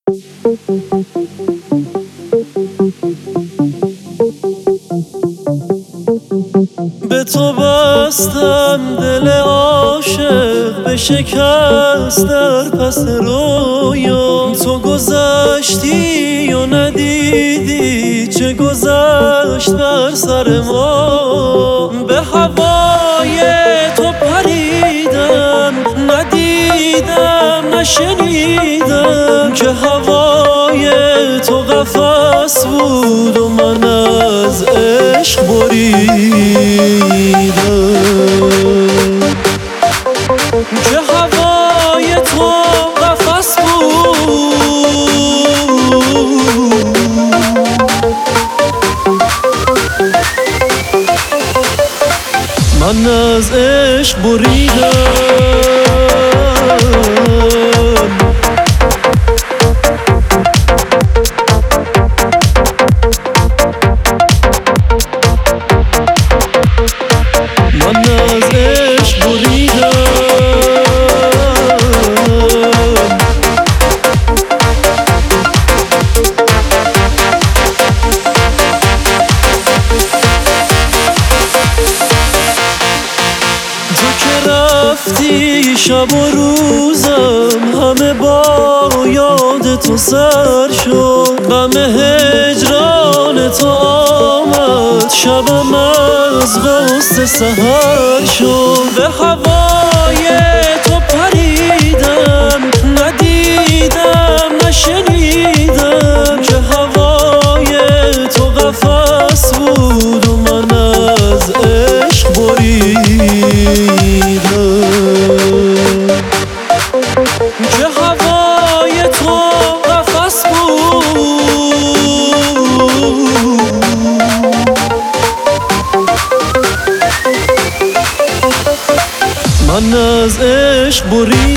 به تو بستم دل عاشق به شکست در پس رویا. تو گذشتی و ندیدی چه گذشت بر سر ما. به هوای تو پریدم ندیدم نشنیدم که هوای تو قفس بود و من از عشق بریدم. که هوای تو قفس بود من از عشق بریدم. من از عشق بریدم. تو که رفتی شب و روزم همه با یاد تو سر شد. غم هجران تو آمد شبم از غصه سحر شد. به هوای تو پریدم ندیدم نشنیدم که هوای تو قفس بود و من از عشق بریدم. که هوای تو قفس بود من از عشق بریدم.